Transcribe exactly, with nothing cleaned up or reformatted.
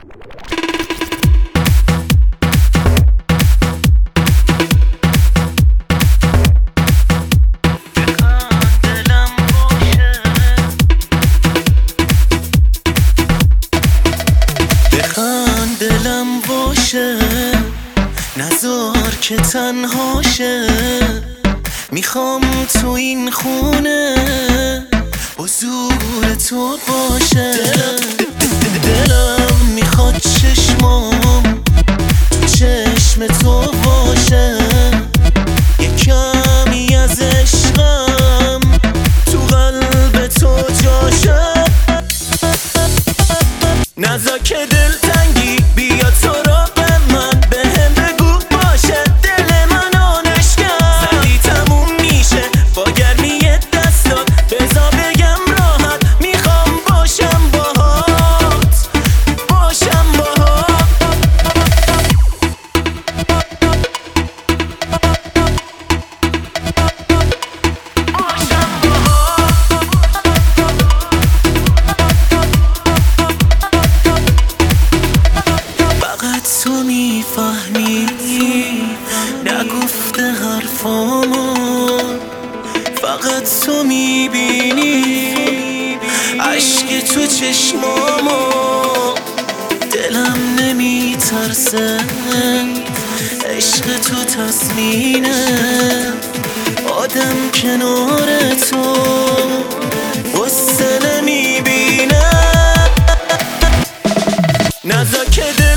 نذار که تنها شه، میخوام تو این خونه حضور تو باشه. دلم میخواد چشمام تو چشم تو باشه، یه کمی از عشقم تو قلب تو جاشه. نذار که دلتنگی بیا تو رو به من، بهم بگو باشه دل من آنش کرد. زدی تموم میشه با گرمی دستات، بذار بگم راحت میخوام باشم باهات، باشم باهات. فقط تو میفهمی نگفته حرفامو، فقط تو میبینی عشق تو چشمامو. دلم نمیترسه عشق تو تضمینه، آدم کنار تو غصه نمیبینه. نذار که